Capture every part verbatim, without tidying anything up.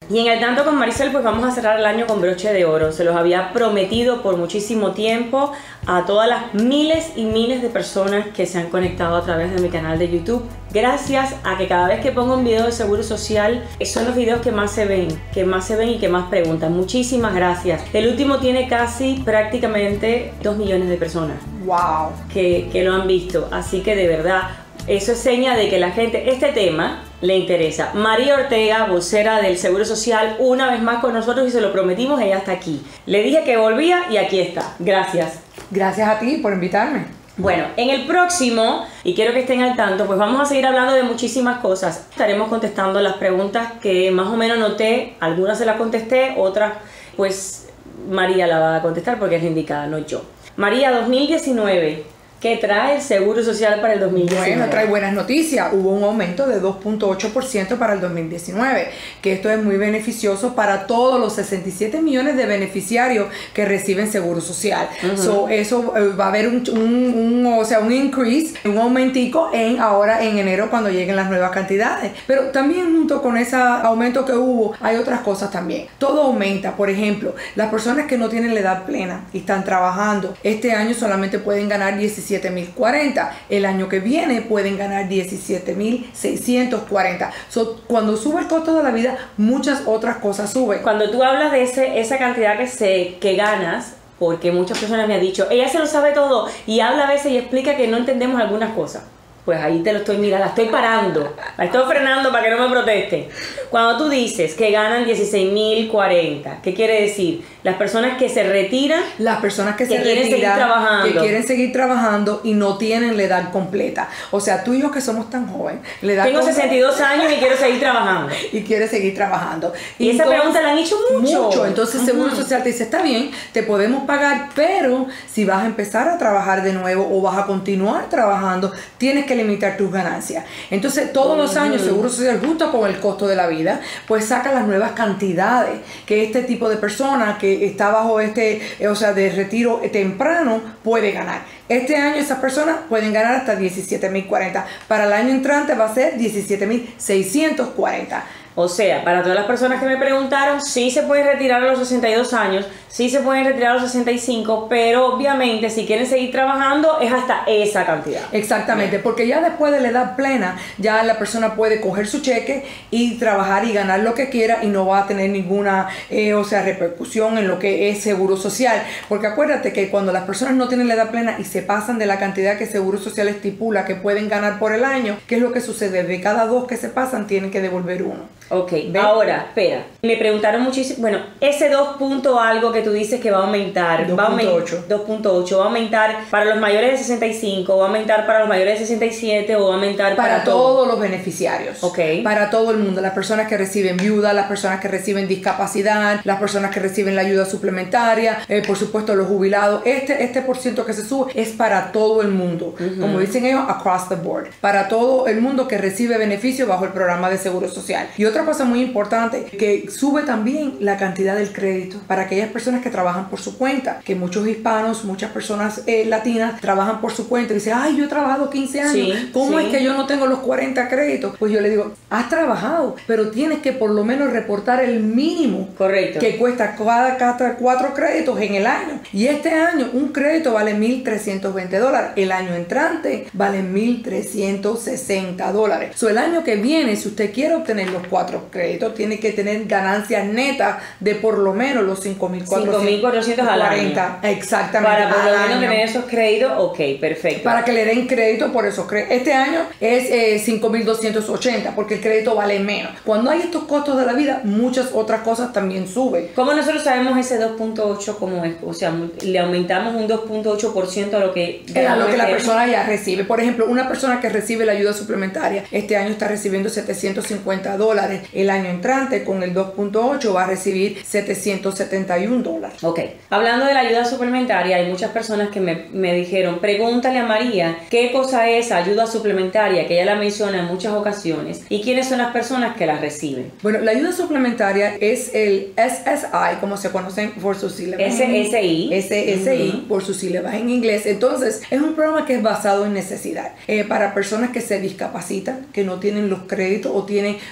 Y en el tanto con Maricel, pues vamos a cerrar el año con broche de oro. Se los había prometido por muchísimo tiempo a todas las miles y miles de personas que se han conectado a través de mi canal de YouTube. Gracias a que cada vez que pongo un video de Seguro Social, son los videos que más se ven, que más se ven y que más preguntan. Muchísimas gracias. El último tiene casi prácticamente dos millones de personas. ¡Wow! Que, que lo han visto. Así que de verdad, eso es seña de que la gente, este tema le interesa. María Ortega, vocera del Seguro Social, una vez más con nosotros y se lo prometimos, ella está aquí. Le dije que volvía y aquí está. Gracias. Gracias a ti por invitarme. Bueno, en el próximo, y quiero que estén al tanto, pues vamos a seguir hablando de muchísimas cosas. Estaremos contestando las preguntas que más o menos noté. Algunas se las contesté, otras pues María la va a contestar porque es la indicada, no yo. María, dos mil diecinueve. ¿Qué trae el Seguro Social para el dos mil diecinueve? Bueno, trae buenas noticias. Hubo un aumento de dos punto ocho por ciento para el dos mil diecinueve, que esto es muy beneficioso para todos los sesenta y siete millones de beneficiarios que reciben Seguro Social. Uh-huh. So, eso eh, va a haber un, un, un, o sea, un increase, un aumentico en ahora en enero cuando lleguen las nuevas cantidades. Pero también junto con ese aumento que hubo, hay otras cosas también. Todo aumenta. Por ejemplo, las personas que no tienen la edad plena y están trabajando, este año solamente pueden ganar diecisiete mil cuarenta. El año que viene pueden ganar diecisiete mil seiscientos cuarenta. So, cuando sube el costo de la vida, muchas otras cosas suben. Cuando tú hablas de ese, esa cantidad que, se, que ganas, porque muchas personas me han dicho, ella se lo sabe todo y habla a veces y explica que no entendemos algunas cosas. Pues ahí te lo estoy mirando, la estoy parando, la estoy frenando para que no me proteste. Cuando tú dices que ganan dieciséis mil cuarenta, ¿qué quiere decir? Las personas que se retiran, las personas que, que se quieren retiran, seguir trabajando. que quieren seguir trabajando y no tienen la edad completa. O sea, tú y yo que somos tan jóvenes, la edad tengo completa, sesenta y dos años y quiero seguir trabajando. Y quiere seguir trabajando. Y, y esa entonces, pregunta la han hecho mucho. Mucho. Entonces, uh-huh. Seguro Social te dice, está bien, te podemos pagar, pero si vas a empezar a trabajar de nuevo o vas a continuar trabajando, tienes que limitar tus ganancias. Entonces, todos uh-huh. los años, Seguro Social, junto con el costo de la vida, pues saca las nuevas cantidades que este tipo de persona que está bajo este, o sea, de retiro temprano puede ganar. Este año esas personas pueden ganar hasta diecisiete mil cuarenta. Para el año entrante va a ser diecisiete mil seiscientos cuarenta. O sea, para todas las personas que me preguntaron, sí se pueden retirar a los sesenta y dos años, sí se pueden retirar a los sesenta y cinco, pero obviamente si quieren seguir trabajando es hasta esa cantidad. Exactamente, porque ya después de la edad plena, ya la persona puede coger su cheque y trabajar y ganar lo que quiera y no va a tener ninguna, eh, o sea, repercusión en lo que es Seguro Social. Porque acuérdate que cuando las personas no tienen la edad plena y se pasan de la cantidad que Seguro Social estipula que pueden ganar por el año, ¿qué es lo que sucede? De cada dos que se pasan, tienen que devolver uno. Ok, ¿ven? Ahora, espera, me preguntaron muchísimo, bueno, ese dos punto algo que tú dices que va a aumentar, dos punto ocho dos punto ocho va a aumentar para los mayores de sesenta y cinco, va a aumentar para los mayores de sesenta y siete o va a aumentar para, para todos todo? los beneficiarios, okay. Para todo el mundo, las personas que reciben viuda, las personas que reciben discapacidad, las personas que reciben la ayuda suplementaria, eh, por supuesto los jubilados, este, este por ciento que se sube es para todo el mundo, uh-huh. Como dicen ellos, across the board, para todo el mundo que recibe beneficios bajo el programa de Seguro Social. Y otra cosa muy importante, que sube también la cantidad del crédito para aquellas personas que trabajan por su cuenta, que muchos hispanos, muchas personas eh, latinas trabajan por su cuenta y dicen, ay, yo he trabajado quince años, sí, ¿cómo sí. es que yo no tengo los cuarenta créditos? Pues yo le digo, has trabajado, pero tienes que por lo menos reportar el mínimo. Correcto. Que cuesta cada, cada cuatro créditos en el año. Y este año un crédito vale mil trescientos veinte dólares. El año entrante vale mil trescientos sesenta dólares. So, el año que viene, si usted quiere obtener los cuatro créditos, tiene que tener ganancias netas de por lo menos los cinco mil cuatrocientos al año. Exactamente. Para por lo menos tener esos créditos, ok, perfecto. Para que le den crédito por esos créditos. Este año es eh, cinco mil doscientos ochenta porque el crédito vale menos. Cuando hay estos costos de la vida, muchas otras cosas también suben. ¿Cómo nosotros sabemos ese dos punto ocho cómo es? O sea, le aumentamos un dos punto ocho por ciento a lo que, a lo que la persona ya recibe. Por ejemplo, una persona que recibe la ayuda suplementaria este año está recibiendo setecientos cincuenta dólares. El año entrante con el dos punto ocho va a recibir setecientos setenta y un dólares. Ok, hablando de la ayuda suplementaria, hay muchas personas que me, me dijeron, pregúntale a María qué cosa es ayuda suplementaria, que ella la menciona en muchas ocasiones, y quiénes son las personas que la reciben. Bueno, la ayuda suplementaria es el S S I, como se conocen por sus sílabas. S S I. S S I, uh-huh. Por sus sílabas en inglés. Entonces, es un programa que es basado en necesidad. Eh, para personas que se discapacitan, que no tienen los créditos o tienen, tienen los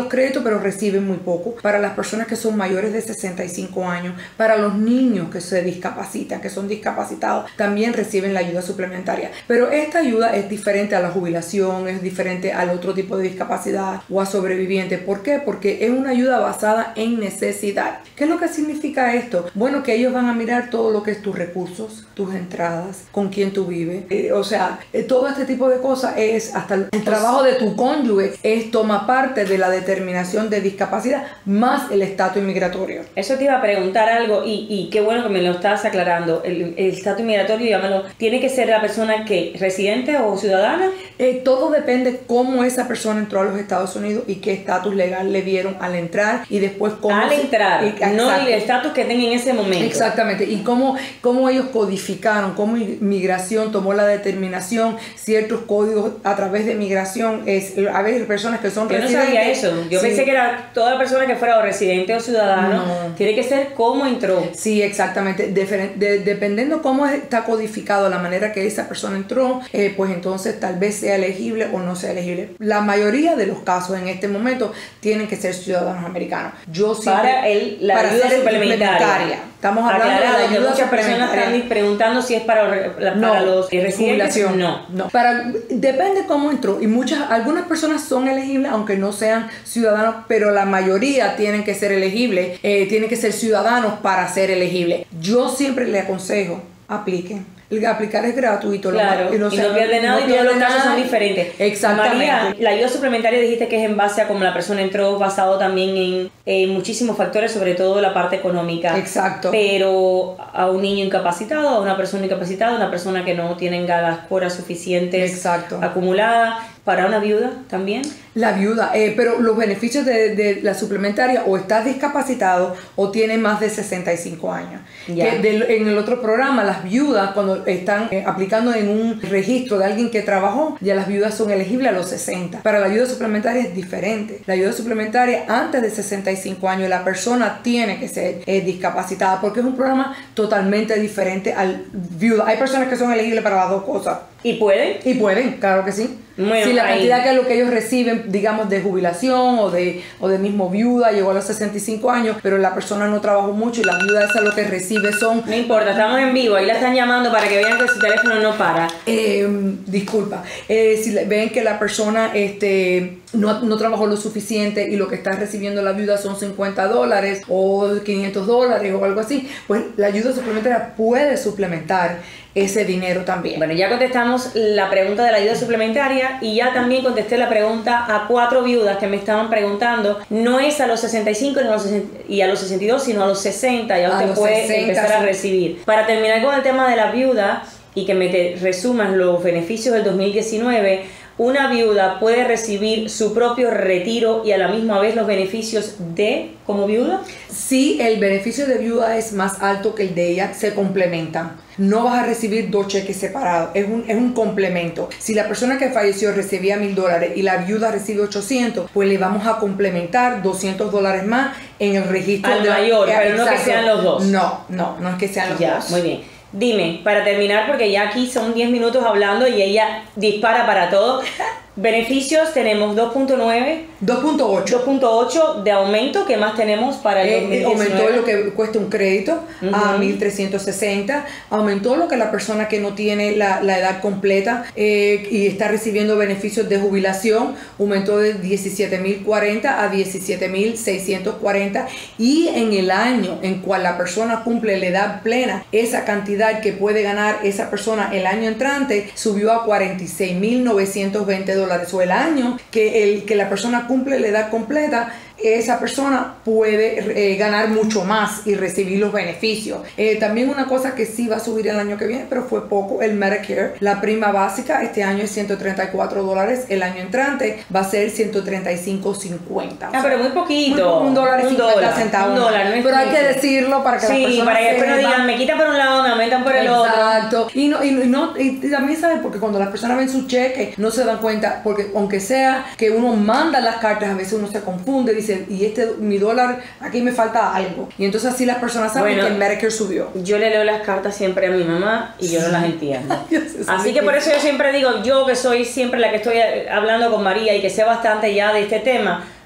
créditos, pero reciben muy poco. Para las personas que son mayores de sesenta y cinco años, para los niños que se discapacitan, que son discapacitados, también reciben la ayuda suplementaria. Pero esta ayuda es diferente a la jubilación, es diferente al otro tipo de discapacidad o a sobrevivientes. ¿Por qué? Porque es una ayuda basada en necesidad. ¿Qué es lo que significa esto? Bueno, que ellos van a mirar todo lo que es tus recursos, tus entradas, con quién tú vives. Eh, o sea, eh, todo este tipo de cosas es, hasta el, el trabajo de tu cónyuge, es toma parte de la determinación de discapacidad más el estatus inmigratorio. Eso te iba a preguntar algo y, y qué bueno que me lo estás aclarando. El estatus inmigratorio, llámalo, ¿tiene que ser la persona que residente o ciudadana? Eh, todo depende cómo esa persona entró a los Estados Unidos y qué estatus legal le dieron al entrar y después cómo... Al se, entrar, y, no el estatus que tenga en ese momento. Exactamente, y cómo, cómo ellos codificaron, cómo migración tomó la determinación, ciertos códigos a través de migración. Es, a veces personas que son Yo residentes... no sabía eso, yo sí. pensé que era toda persona que fuera o residente o ciudadano, no. Tiene que ser cómo entró. Sí, exactamente, de, de, dependiendo cómo está codificado la manera que esa persona entró, eh, pues entonces tal vez sea elegible o no sea elegible. La mayoría de los casos en este momento tienen que ser ciudadanos americanos. Yo siempre, para el, la para ayuda suplementaria. suplementaria. Estamos hablando Aclarado, de la ayuda muchas personas están preguntando si es para, para no, los residentes. No, no. Para, depende cómo entró. Y muchas, algunas personas son elegibles aunque no sean ciudadanos, pero la mayoría tienen que ser elegibles, eh, tienen que ser ciudadanos para ser elegibles. Yo siempre le aconsejo, apliquen. El aplicar es gratuito. Claro, lo, y no, y no pierde nada, no y todos los casos son diferentes. Exactamente. María, la ayuda suplementaria dijiste que es en base a cómo la persona entró, basado también en, en muchísimos factores, sobre todo la parte económica. Exacto. Pero a un niño incapacitado, a una persona incapacitada, una persona que no tiene las horas suficientes Exacto. acumuladas, para una viuda también. La viuda, eh, pero los beneficios de, de la suplementaria, o estás discapacitado o tienes más de sesenta y cinco años. Que de, en el otro programa, las viudas, cuando están eh, aplicando en un registro de alguien que trabajó, ya las viudas son elegibles a los sesenta. Para la ayuda suplementaria es diferente. La ayuda suplementaria, antes de sesenta y cinco años, la persona tiene que ser eh, discapacitada, porque es un programa totalmente diferente al viuda. Hay personas que son elegibles para las dos cosas. ¿Y pueden? Y pueden, claro que sí. Bueno, si la ahí. cantidad que es lo que ellos reciben, digamos, de jubilación o de, o de mismo viuda, llegó a los sesenta y cinco años, pero la persona no trabajó mucho y la viuda esa lo que recibe son... No importa, estamos en vivo, ahí la están llamando para que vean que su teléfono no para. Eh, disculpa, eh, si ven que la persona este, no, no trabajó lo suficiente y lo que está recibiendo la viuda son cincuenta dólares o quinientos dólares o algo así, pues la ayuda suplementaria puede suplementar ese dinero también. Bueno, ya contestamos la pregunta de la ayuda suplementaria y ya también contesté la pregunta a cuatro viudas que me estaban preguntando. No es a los sesenta y cinco y a los sesenta y dos, sino a los sesenta. Ya usted puede sesenta, empezar a recibir. Para terminar con el tema de la viuda y que me te resumas los beneficios del dos mil diecinueve, una viuda puede recibir su propio retiro y a la misma vez los beneficios de como viuda. Sí, el beneficio de viuda es más alto que el de ella, se complementan. No vas a recibir dos cheques separados, es un, es un complemento. Si la persona que falleció recibía mil dólares y la viuda recibe ochocientos, pues le vamos a complementar doscientos dólares más en el registro. Al de mayor, la, pero exacto. no que sean los dos. No, no, no es que sean los ya, dos. Muy bien. Dime, para terminar, porque ya aquí son diez minutos hablando y ella dispara para todo. Beneficios tenemos dos punto nueve, dos punto ocho. dos punto ocho de aumento. ¿Qué más tenemos para el eh, dos mil diecinueve? Aumentó lo que cuesta un crédito uh-huh. a mil trescientos sesenta. Aumentó lo que la persona que no tiene la, la edad completa eh, y está recibiendo beneficios de jubilación aumentó de diecisiete mil cuarenta a diecisiete mil seiscientos cuarenta. Y en el año en cual la persona cumple la edad plena, esa cantidad que puede ganar esa persona el año entrante subió a cuarenta y seis mil novecientos veinte dólares. O el año que, el, que la persona cumple la edad completa, esa persona puede eh, ganar mucho más y recibir los beneficios. Eh, también una cosa que sí va a subir el año que viene, pero fue poco, el Medicare. La prima básica este año es ciento treinta y cuatro dólares, el año entrante va a ser ciento treinta y cinco cincuenta. Ah, pero muy poquito. Muy, un dólar y cincuenta centavos. Un dólar, no es pero hay poquito. que decirlo para que sí, las personas para que después no sepan. digan, me quitan por un lado, me aumentan por el Exacto. otro. Exacto. Y, no, y, no, y también saben, porque cuando las personas ven su cheque, no se dan cuenta, porque aunque sea que uno manda las cartas, a veces uno se confunde, dice, y este mi dólar, aquí me falta algo. Y entonces así las personas saben bueno, que el Medicare subió. Yo le leo las cartas siempre a mi mamá y yo no las entiendo. sé, así que por eso yo siempre digo, yo que soy siempre la que estoy hablando con María y que sé bastante ya de este tema,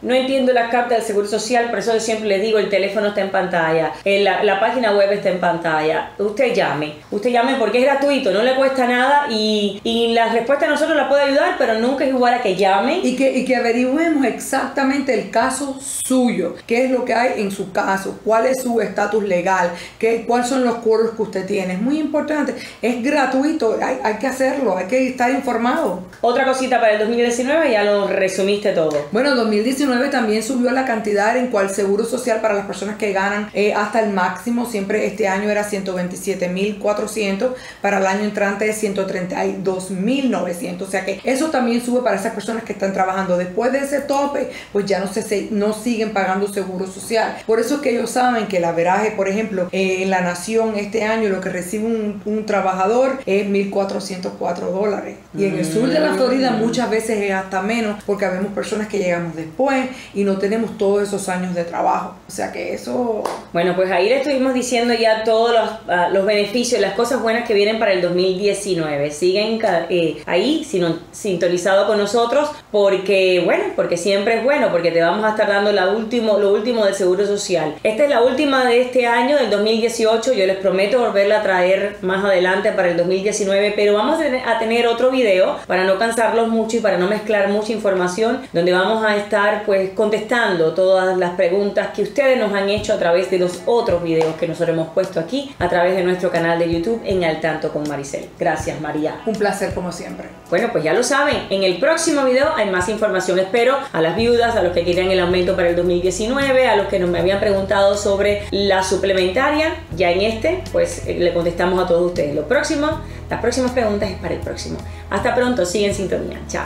no entiendo la carta del Seguro Social, por eso siempre les digo, el teléfono está en pantalla, la, la página web está en pantalla. Usted llame, usted llame porque es gratuito, no le cuesta nada y, y la respuesta a nosotros la puede ayudar, pero nunca es igual a que llame. Y que, y que averigüemos exactamente el caso suyo, qué es lo que hay en su caso, cuál es su estatus legal, qué, cuáles son los cuadros que usted tiene. Es muy importante, es gratuito, hay, hay que hacerlo, hay que estar informado. Otra cosita para el dos mil diecinueve, ya lo resumiste todo. Bueno, dos mil diecinueve también subió la cantidad en cual seguro social para las personas que ganan eh, hasta el máximo. Siempre este año era ciento veintisiete mil cuatrocientos, para el año entrante es ciento treinta y dos mil novecientos. O sea que eso también sube para esas personas que están trabajando. Después de ese tope, pues ya no, se, no siguen pagando seguro social. Por eso es que ellos saben que el averaje, por ejemplo, eh, en la nación este año lo que recibe un, un trabajador es mil cuatrocientos cuatro dólares. Y en el sur de la Florida muchas veces es hasta menos, porque habemos personas que llegamos después y no tenemos todos esos años de trabajo. O sea que eso... Bueno, pues ahí le estuvimos diciendo ya todos los, uh, los beneficios, las cosas buenas que vienen para el dos mil diecinueve. Siguen eh, ahí sino, sintonizado con nosotros porque, bueno, porque siempre es bueno, porque te vamos a estar dando la último, lo último del Seguro Social. Esta es la última de este año, del dos mil dieciocho. Yo les prometo volverla a traer más adelante para el dos mil diecinueve, pero vamos a tener otro video para no cansarlos mucho y para no mezclar mucha información, donde vamos a estar pues contestando todas las preguntas que ustedes nos han hecho a través de los otros videos que nosotros hemos puesto aquí a través de nuestro canal de YouTube en Al Tanto con Maricel. Gracias, María. Un placer como siempre. Bueno, pues ya lo saben, en el próximo video hay más información. Espero a las viudas, a los que quieran el aumento para el dos mil diecinueve, a los que nos me habían preguntado sobre la suplementaria, ya en este pues le contestamos a todos ustedes. Lo próximo, las próximas preguntas es para el próximo. Hasta pronto, sigue en sintonía. Chao.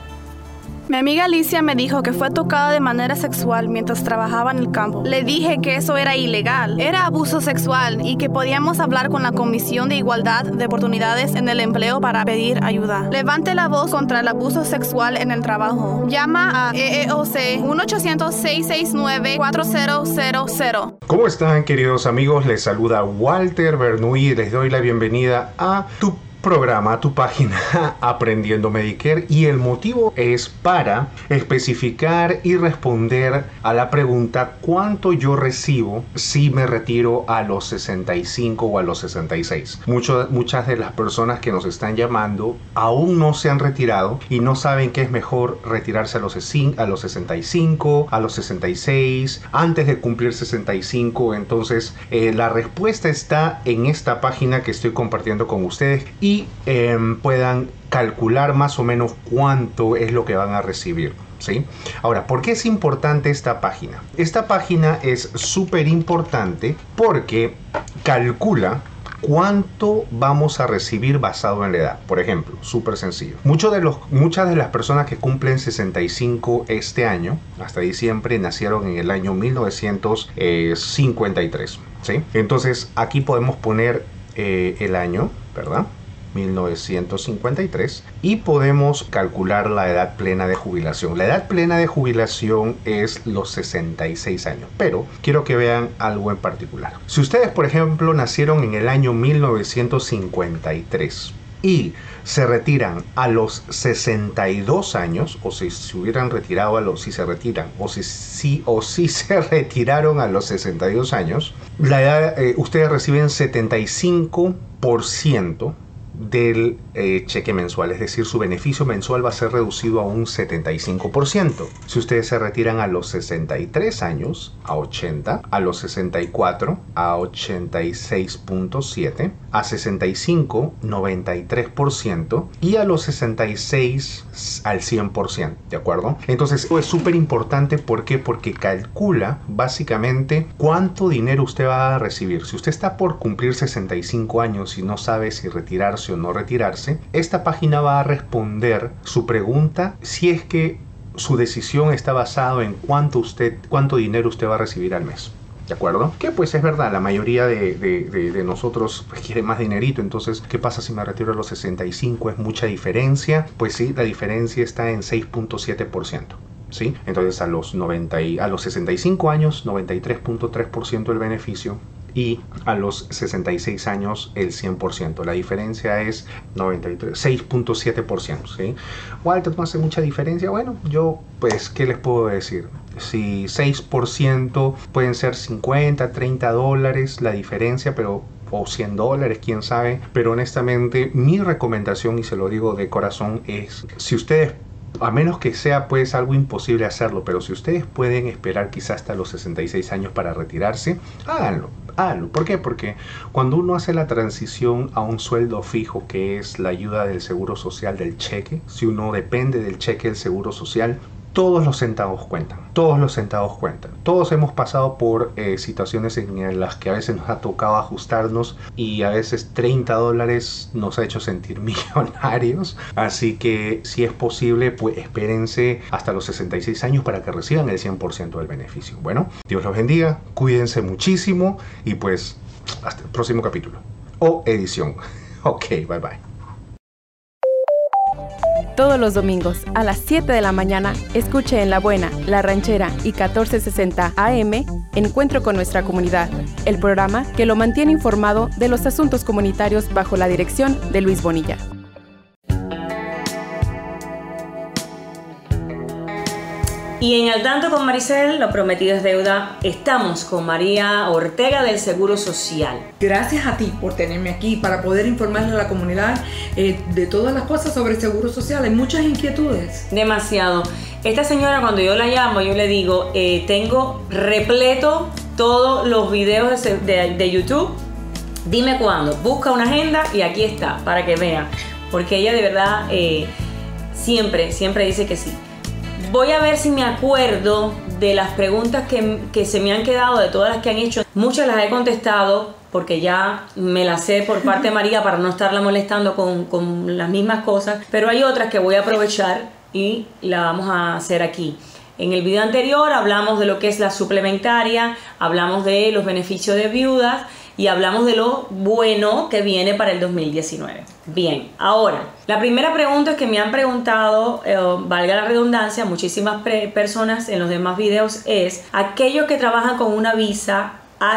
Mi amiga Alicia me dijo que fue tocada de manera sexual mientras trabajaba en el campo. Le dije que eso era ilegal, era abuso sexual y que podíamos hablar con la Comisión de Igualdad de Oportunidades en el Empleo para pedir ayuda. Levante la voz contra el abuso sexual en el trabajo. Llama a E E O C uno ochocientos, seis seis nueve, cuatro cero cero cero. ¿Cómo están, queridos amigos? Les saluda Walter Bernuy y les doy la bienvenida a tu programa, tu página Aprendiendo Medicare, y el motivo es para especificar y responder a la pregunta ¿cuánto yo recibo si me retiro a los sesenta y cinco o a los sesenta y seis? Mucho, muchas de las personas que nos están llamando aún no se han retirado y no saben que es mejor retirarse a los, a los sesenta y cinco, a los sesenta y seis, antes de cumplir sesenta y cinco. Entonces eh, la respuesta está en esta página que estoy compartiendo con ustedes y y eh, puedan calcular más o menos cuánto es lo que van a recibir, ¿sí? Ahora, ¿por qué es importante esta página? Esta página es súper importante porque calcula cuánto vamos a recibir basado en la edad. Por ejemplo, súper sencillo. Muchos de los, muchas de las personas que cumplen sesenta y cinco este año, hasta diciembre, nacieron en el año mil novecientos cincuenta y tres, ¿sí? Entonces, aquí podemos poner eh, el año, ¿verdad? mil novecientos cincuenta y tres, y podemos calcular la edad plena de jubilación. La edad plena de jubilación es los sesenta y seis años, pero quiero que vean algo en particular. Si ustedes, por ejemplo, nacieron en el año mil novecientos cincuenta y tres y se retiran a los sesenta y dos años, o si se hubieran retirado a los, si se retiran, o si, si, o si se retiraron a los sesenta y dos años, la edad, eh, ustedes reciben setenta y cinco por ciento del eh, cheque mensual, es decir, su beneficio mensual va a ser reducido a un setenta y cinco por ciento. Si ustedes se retiran a los sesenta y tres años, a ochenta, a los sesenta y cuatro, a ochenta y seis punto siete, a sesenta y cinco, noventa y tres por ciento y a los sesenta y seis al cien por ciento, ¿de acuerdo? Entonces, esto es súper importante. ¿Por qué? Porque calcula básicamente cuánto dinero usted va a recibir. Si usted está por cumplir sesenta y cinco años y no sabe si retirarse o no retirarse, esta página va a responder su pregunta si es que su decisión está basada en cuánto usted, cuánto dinero usted va a recibir al mes. ¿De acuerdo? Que pues es verdad, la mayoría de, de, de, de nosotros pues, quiere más dinerito. Entonces, ¿qué pasa si me retiro a los sesenta y cinco? ¿Es mucha diferencia? Pues sí, la diferencia está en seis punto siete por ciento. ¿Sí? Entonces a los, noventa y, a los sesenta y cinco años, noventa y tres punto tres por ciento del beneficio, y a los sesenta y seis años el cien por ciento. La diferencia es noventa y tres, seis punto siete por ciento, ¿sí? Walter, ¿no hace mucha diferencia? Bueno, yo pues, ¿qué les puedo decir? Si seis por ciento pueden ser cincuenta, treinta dólares la diferencia, pero o cien dólares, quién sabe, pero honestamente mi recomendación, y se lo digo de corazón, es si ustedes, a menos que sea pues algo imposible hacerlo, pero si ustedes pueden esperar quizás hasta los sesenta y seis años para retirarse, háganlo, háganlo. ¿Por qué? Porque cuando uno hace la transición a un sueldo fijo, que es la ayuda del seguro social, del cheque, si uno depende del cheque del seguro social, todos los centavos cuentan, todos los centavos cuentan. Todos hemos pasado por eh, situaciones en las que a veces nos ha tocado ajustarnos y a veces treinta dólares nos ha hecho sentir millonarios. Así que si es posible, pues espérense hasta los sesenta y seis años para que reciban el cien por ciento del beneficio. Bueno, Dios los bendiga, cuídense muchísimo y pues hasta el próximo capítulo o edición. Ok, bye bye. Todos los domingos a las siete de la mañana, escuche en La Buena, La Ranchera y catorce sesenta A M, Encuentro con nuestra comunidad, el programa que lo mantiene informado de los asuntos comunitarios bajo la dirección de Luis Bonilla. Y en Al Tanto con Maricel, lo prometido es deuda, estamos con María Ortega del Seguro Social. Gracias a ti por tenerme aquí para poder informarle a la comunidad eh, de todas las cosas sobre el Seguro Social. Hay muchas inquietudes. Demasiado. Esta señora, cuando yo la llamo, yo le digo, eh, tengo repleto todos los videos de, de, de YouTube. Dime cuándo. Busca una agenda y aquí está, para que vea. Porque ella de verdad eh, siempre, siempre dice que sí. Voy a ver si me acuerdo de las preguntas que, que se me han quedado, de todas las que han hecho. Muchas las he contestado porque ya me las sé por parte de María para no estarla molestando con, con las mismas cosas. Pero hay otras que voy a aprovechar y la vamos a hacer aquí. En el video anterior hablamos de lo que es la suplementaria, hablamos de los beneficios de viudas y hablamos de lo bueno que viene para el dos mil diecinueve. Bien, ahora, la primera pregunta es que me han preguntado, eh, valga la redundancia, muchísimas personas en los demás videos, es aquellos que trabajan con una visa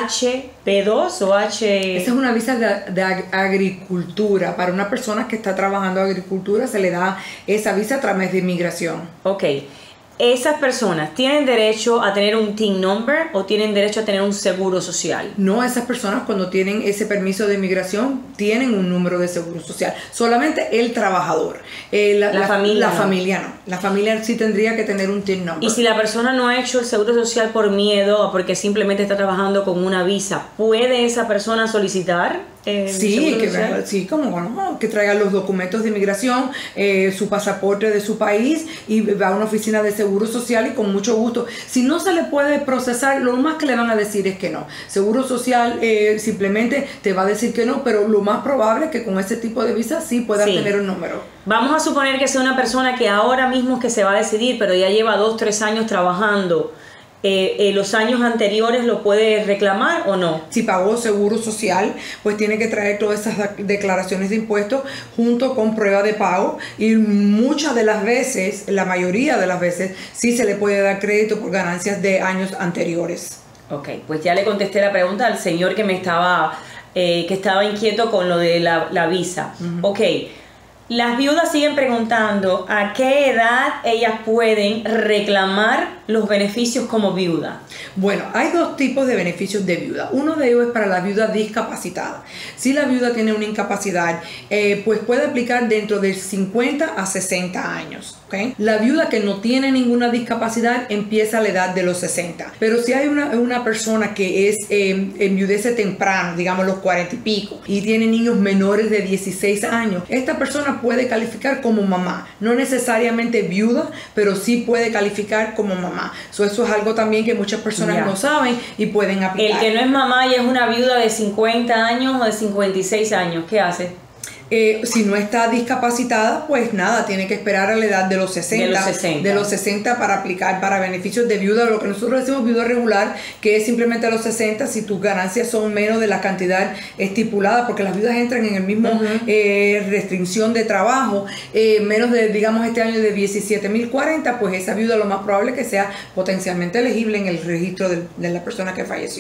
H P dos o H... Esa es una visa de, de agricultura. Para una persona que está trabajando en agricultura se le da esa visa a través de inmigración. Ok. ¿Esas personas tienen derecho a tener un T I N number o tienen derecho a tener un seguro social? No, esas personas cuando tienen ese permiso de inmigración tienen un número de seguro social. Solamente el trabajador. Eh, la, la, la familia La no. familia no. La familia sí tendría que tener un T I N number. Y si la persona no ha hecho el seguro social por miedo o porque simplemente está trabajando con una visa, ¿puede esa persona solicitar? Eh, sí, que, sí, como bueno, que traiga los documentos de inmigración, eh, su pasaporte de su país y va a una oficina de seguro social y con mucho gusto. Si no se le puede procesar, lo más que le van a decir es que no. Seguro social eh, simplemente te va a decir que no, pero lo más probable es que con ese tipo de visa sí pueda sí. tener un número. Vamos a suponer que sea una persona que ahora mismo es que se va a decidir, pero ya lleva dos, tres años trabajando. Eh, eh, ¿Los años anteriores lo puede reclamar o no? Si pagó seguro social, pues tiene que traer todas esas declaraciones de impuestos junto con prueba de pago y muchas de las veces, la mayoría de las veces, sí se le puede dar crédito por ganancias de años anteriores. Ok, pues ya le contesté la pregunta al señor que me estaba, eh, que estaba inquieto con lo de la, la visa. Uh-huh. Ok. Las viudas siguen preguntando a qué edad ellas pueden reclamar los beneficios como viuda. Bueno, hay dos tipos de beneficios de viuda. Uno de ellos es para la viuda discapacitada. Si la viuda tiene una incapacidad, eh, pues puede aplicar dentro de cincuenta a sesenta años. ¿Okay? La viuda que no tiene ninguna discapacidad empieza a la edad de los sesenta. Pero si hay una, una persona que es eh, enviudece temprano, digamos los cuarenta y pico, y tiene niños menores de dieciséis años, esta persona puede calificar como mamá. No necesariamente viuda, pero sí puede calificar como mamá. So, eso es algo también que muchas personas yeah. no saben y pueden aplicar. El que no es mamá y es una viuda de cincuenta años o de cincuenta y seis años, ¿qué hace? Eh, si no está discapacitada, pues nada, tiene que esperar a la edad de los sesenta, de los sesenta, de los sesenta para aplicar para beneficios de viuda, lo que nosotros decimos viuda regular, que es simplemente a los sesenta si tus ganancias son menos de la cantidad estipulada, porque las viudas entran en el mismo uh-huh. eh, restricción de trabajo, eh, menos de, digamos, este año de diecisiete mil cuarenta, pues esa viuda lo más probable es que sea potencialmente elegible en el registro de, de la persona que falleció.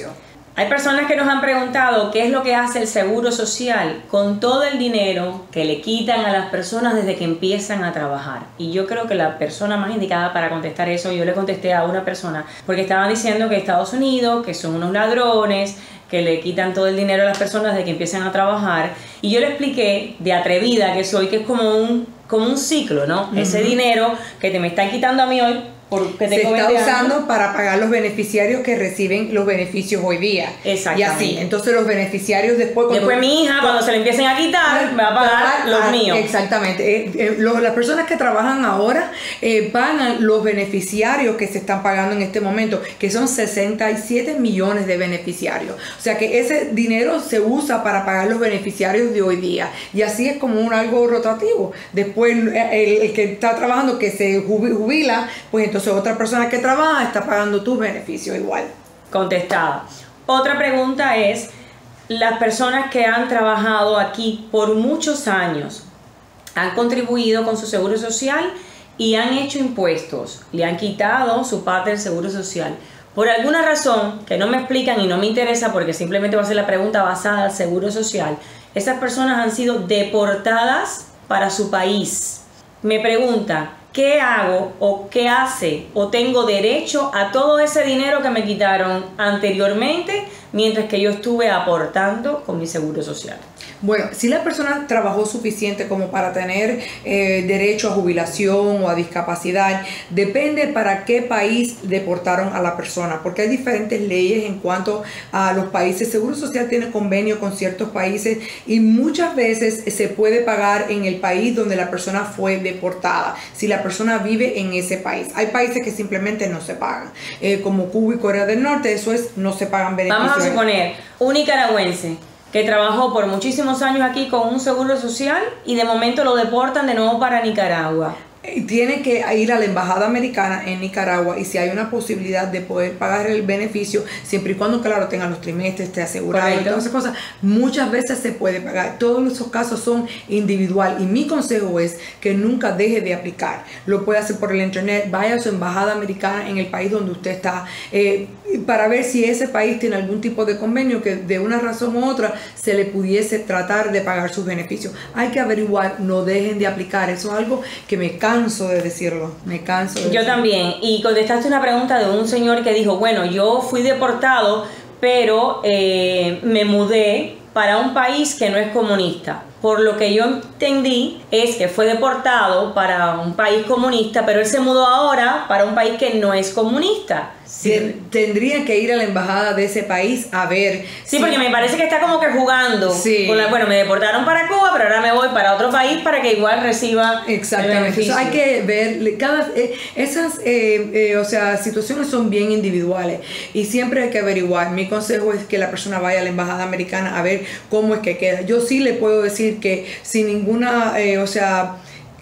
Hay personas que nos han preguntado qué es lo que hace el Seguro Social con todo el dinero que le quitan a las personas desde que empiezan a trabajar. Y yo creo que la persona más indicada para contestar eso, yo le contesté a una persona, porque estaban diciendo que Estados Unidos, que son unos ladrones, que le quitan todo el dinero a las personas desde que empiezan a trabajar. Y yo le expliqué, de atrevida que soy, que es como un, como un ciclo, ¿no? Uh-huh. Ese dinero que te me están quitando a mí hoy, porque se está usando años. Para pagar los beneficiarios que reciben los beneficios hoy día. Exactamente. Y así, entonces los beneficiarios después... Cuando, después mi hija, cuando, cuando se le empiecen a quitar, me va a pagar, pagar los a, míos. Exactamente. Eh, eh, lo, las personas que trabajan ahora eh, pagan los beneficiarios que se están pagando en este momento, que son sesenta y siete millones de beneficiarios. O sea que ese dinero se usa para pagar los beneficiarios de hoy día. Y así es como un algo rotativo. Después el, el que está trabajando, que se jubila, pues entonces otra persona que trabaja está pagando tus beneficios igual. Contestada. Otra pregunta es, las personas que han trabajado aquí por muchos años, han contribuido con su seguro social y han hecho impuestos, le han quitado su parte del seguro social. Por alguna razón que no me explican y no me interesa porque simplemente va a ser la pregunta basada al seguro social, esas personas han sido deportadas para su país. Me preguntan, ¿qué hago o qué hace o tengo derecho a todo ese dinero que me quitaron anteriormente mientras que yo estuve aportando con mi seguro social? Bueno, si la persona trabajó suficiente como para tener eh, derecho a jubilación o a discapacidad, depende para qué país deportaron a la persona, porque hay diferentes leyes en cuanto a los países. Seguro Social tiene convenio con ciertos países y muchas veces se puede pagar en el país donde la persona fue deportada, si la persona vive en ese país. Hay países que simplemente no se pagan, eh, como Cuba y Corea del Norte, eso es, no se pagan beneficios. Vamos a suponer, un nicaragüense que trabajó por muchísimos años aquí con un seguro social y de momento lo deportan de nuevo para Nicaragua. Tiene que ir a la embajada americana en Nicaragua y si hay una posibilidad de poder pagar el beneficio, siempre y cuando, claro, tengan los trimestres, esté asegurado y todas esas cosas, muchas veces se puede pagar. Todos esos casos son individual y mi consejo es que nunca deje de aplicar. Lo puede hacer por el internet, vaya a su embajada americana en el país donde usted está, eh, para ver si ese país tiene algún tipo de convenio que de una razón u otra se le pudiese tratar de pagar sus beneficios. Hay que averiguar, no dejen de aplicar. Eso es algo que me canso de decirlo, me canso de Yo decirlo. también, y contestaste una pregunta de un señor que dijo, bueno, yo fui deportado, pero eh, me mudé para un país que no es comunista. Por lo que yo entendí es que fue deportado para un país comunista, pero él se mudó ahora para un país que no es comunista. Sí. Tendría que ir a la embajada de ese país a ver. Sí, si... porque me parece que está como que jugando. Sí. Con la, bueno, me deportaron para Cuba, pero ahora me voy para otro país para que igual reciba. Exactamente. Eso hay que ver cada eh, esas, eh, eh, o sea, situaciones son bien individuales y siempre hay que averiguar. Mi consejo es que la persona vaya a la embajada americana a ver cómo es que queda. Yo sí le puedo decir que sin ninguna, eh, o sea.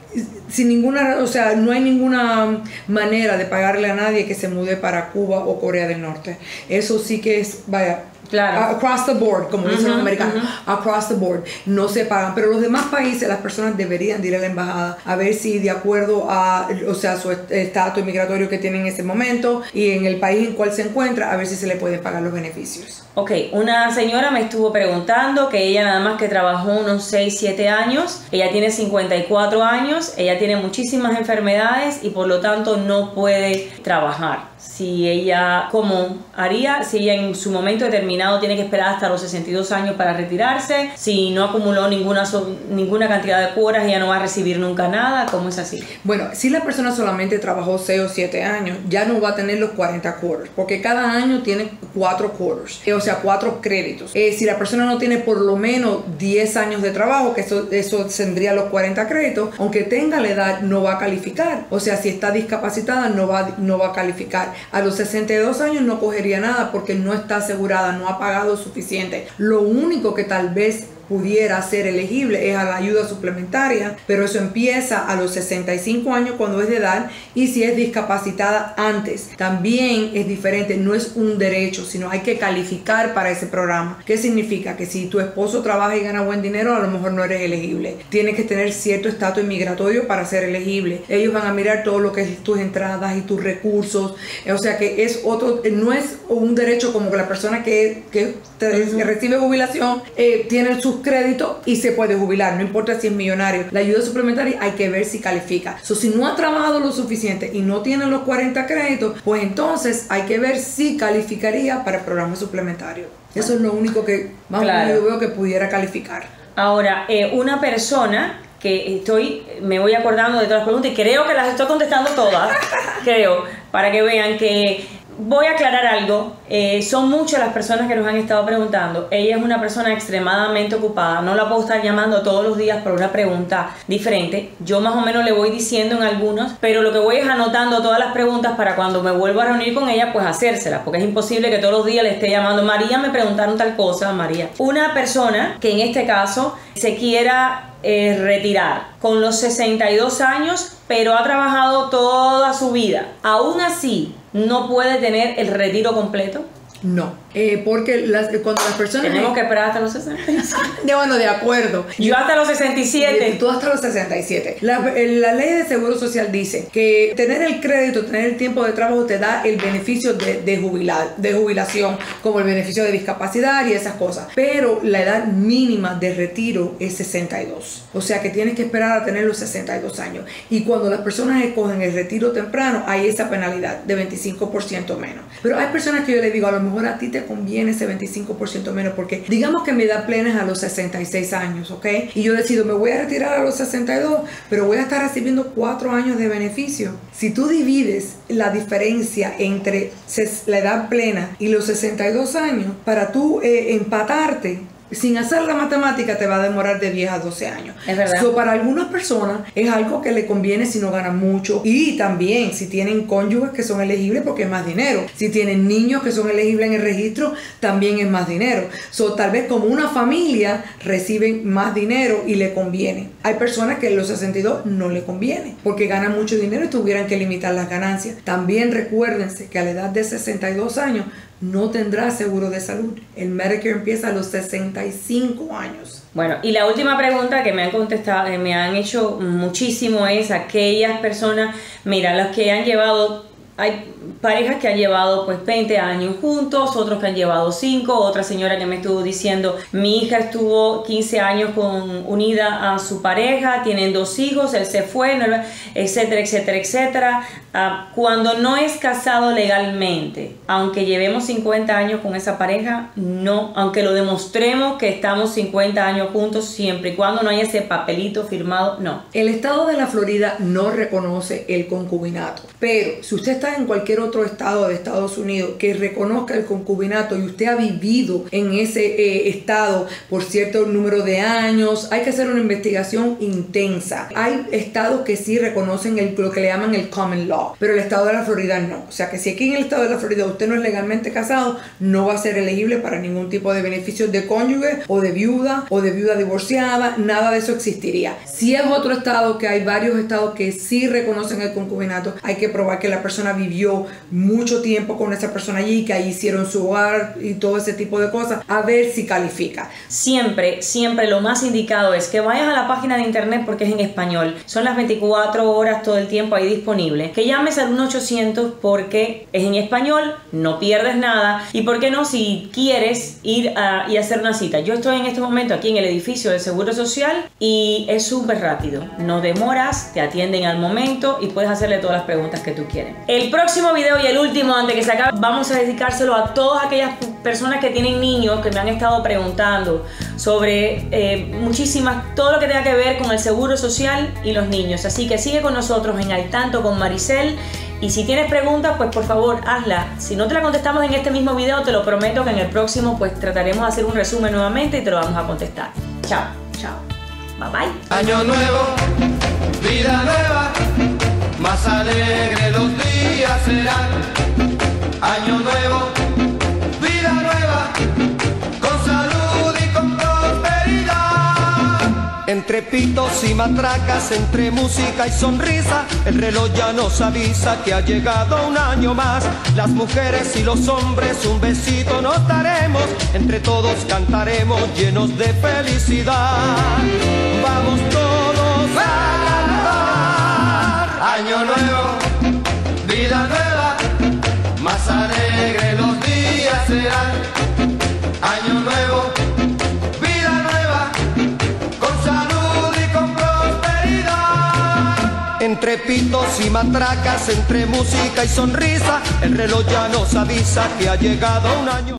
sin ninguna, o sea, no hay ninguna manera de pagarle a nadie que se mude para Cuba o Corea del Norte. Eso sí que es, vaya, claro, across the board, como dicen uh-huh, los americanos, uh-huh. across the board, no se pagan. Pero los demás países, las personas deberían de ir a la embajada a ver si de acuerdo a, o sea, su estatus migratorio que tienen en ese momento y en el país en cual se encuentra, a ver si se le pueden pagar los beneficios. Ok, una señora me estuvo preguntando que ella nada más que trabajó unos seis, siete años, ella tiene cincuenta y cuatro años, ella tiene muchísimas enfermedades y por lo tanto no puede trabajar. Si ella, ¿cómo haría? Si ella en su momento determinado tiene que esperar hasta los sesenta y dos años para retirarse, si no acumuló ninguna, ninguna cantidad de cuotas, ella no va a recibir nunca nada, ¿cómo es así? Bueno, si la persona solamente trabajó seis o siete años, ya no va a tener los cuarenta quarters, porque cada año tiene cuatro quarters, o sea, cuatro créditos. Eh, si la persona no tiene por lo menos diez años de trabajo, que eso, eso tendría los cuarenta créditos, aunque tenga la edad, no va a calificar. O sea, si está discapacitada, no va, no va a calificar. A los sesenta y dos años no cogería nada porque no está asegurada, no ha pagado suficiente. Lo único que tal vez pudiera ser elegible es a la ayuda suplementaria, pero eso empieza a los sesenta y cinco años cuando es de edad, y si es discapacitada antes, también es diferente, no es un derecho, sino hay que calificar para ese programa. ¿Qué significa? Que si tu esposo trabaja y gana buen dinero, a lo mejor no eres elegible. Tienes que tener cierto estatus inmigratorio para ser elegible. Ellos van a mirar todo lo que es tus entradas y tus recursos, o sea que es otro, no es un derecho como que la persona que, que, te, que recibe jubilación eh, tiene sus créditos y se puede jubilar, no importa si es millonario. La ayuda suplementaria hay que ver si califica. So, si no ha trabajado lo suficiente y no tiene los cuarenta créditos, pues entonces hay que ver si calificaría para el programa suplementario. Eso es lo único que más claro. o menos yo veo que pudiera calificar. Ahora, eh, una persona que estoy, me voy acordando de todas las preguntas y creo que las estoy contestando todas, creo, para que vean que voy a aclarar algo. Eh, son muchas las personas que nos han estado preguntando. Ella es una persona extremadamente ocupada, no la puedo estar llamando todos los días por una pregunta diferente. Yo más o menos le voy diciendo en algunos, pero lo que voy es anotando todas las preguntas para cuando me vuelva a reunir con ella, pues hacérselas, porque es imposible que todos los días le esté llamando, María, me preguntaron tal cosa, María. Una persona que en este caso se quiera eh, retirar con los sesenta y dos años, pero ha trabajado toda su vida, aún así no puede tener el retiro completo. No, eh, porque las, cuando las personas... Tenemos que esperar hasta los sesenta y siete. De, bueno, de acuerdo. Yo hasta los sesenta y siete. Tú hasta los sesenta y siete. La, la ley de Seguro Social dice que tener el crédito, tener el tiempo de trabajo te da el beneficio de, de, jubilar, de jubilación, como el beneficio de discapacidad y esas cosas. Pero la edad mínima de retiro es sesenta y dos. O sea que tienes que esperar a tener los sesenta y dos años. Y cuando las personas escogen el retiro temprano, hay esa penalidad de veinticinco por ciento menos. Pero hay personas que yo les digo, a lo mejor a ti te conviene ese veinticinco por ciento menos, porque digamos que mi edad plena es a los sesenta y seis años, ¿ok? Y yo decido, me voy a retirar a los sesenta y dos, pero voy a estar recibiendo cuatro años de beneficio. Si tú divides la diferencia entre la edad plena y los sesenta y dos años, para tú eh, empatarte, sin hacer la matemática te va a demorar de diez a doce años. Es verdad. So, para algunas personas es algo que le conviene si no ganan mucho, y también si tienen cónyuges que son elegibles porque es más dinero. Si tienen niños que son elegibles en el registro, también es más dinero. So, tal vez como una familia reciben más dinero y le conviene. Hay personas que en los sesenta y dos no le conviene porque ganan mucho dinero y tuvieran que limitar las ganancias. También recuérdense que a la edad de sesenta y dos años no tendrá seguro de salud. El Medicare empieza a los sesenta y cinco años. Bueno, y la última pregunta que me han contestado, eh, me han hecho muchísimo, es aquellas personas, mira, las que han llevado, hay parejas que han llevado pues veinte años juntos, otros que han llevado cinco, otra señora que me estuvo diciendo, mi hija estuvo quince años con, unida a su pareja, tienen dos hijos, él se fue, etcétera, etcétera, etcétera. Uh, cuando no es casado legalmente, aunque llevemos cincuenta años con esa pareja, no, aunque lo demostremos que estamos cincuenta años juntos, siempre y cuando no haya ese papelito firmado, no. El estado de la Florida no reconoce el concubinato, pero si usted está en cualquier otro estado de Estados Unidos que reconozca el concubinato y usted ha vivido en ese eh, estado por cierto número de años, hay que hacer una investigación intensa. Hay estados que sí reconocen el, lo que le llaman el common law, pero el estado de la Florida no. O sea que si aquí en el estado de la Florida usted no es legalmente casado, no va a ser elegible para ningún tipo de beneficios de cónyuge o de viuda o de viuda divorciada, nada de eso existiría. Si es otro estado, que hay varios estados que sí reconocen el concubinato, hay que probar que la persona vivió mucho tiempo con esa persona allí, que ahí hicieron su hogar y todo ese tipo de cosas, a ver si califica. Siempre, siempre lo más indicado es que vayas a la página de internet porque es en español. Son las veinticuatro horas todo el tiempo ahí disponible. Que llames al uno ochocientos porque es en español, no pierdes nada. Y por qué no, si quieres ir a, y hacer una cita. Yo estoy en este momento aquí en el edificio del Seguro Social y es súper rápido. No demoras, te atienden al momento y puedes hacerle todas las preguntas que tú quieres. El próximo video y el último antes que se acabe, vamos a dedicárselo a todas aquellas personas que tienen niños que me han estado preguntando sobre eh, muchísimas, todo lo que tenga que ver con el Seguro Social y los niños. Así que sigue con nosotros en Al Tanto con Maricel. Y si tienes preguntas, pues por favor hazla. Si no te la contestamos en este mismo video, te lo prometo que en el próximo pues trataremos de hacer un resumen nuevamente y te lo vamos a contestar. Chao, chao. Bye bye. Año nuevo, vida nueva, más alegre los días serán. Año nuevo, vida nueva, con salud y con prosperidad. Entre pitos y matracas, entre música y sonrisa, el reloj ya nos avisa que ha llegado un año más. Las mujeres y los hombres un besito nos daremos, entre todos cantaremos llenos de felicidad. Vamos todos a cantar. Año nuevo, vida nueva, más alegre los días serán. Año nuevo, vida nueva, con salud y con prosperidad. Entre pitos y matracas, entre música y sonrisa, el reloj ya nos avisa que ha llegado un año.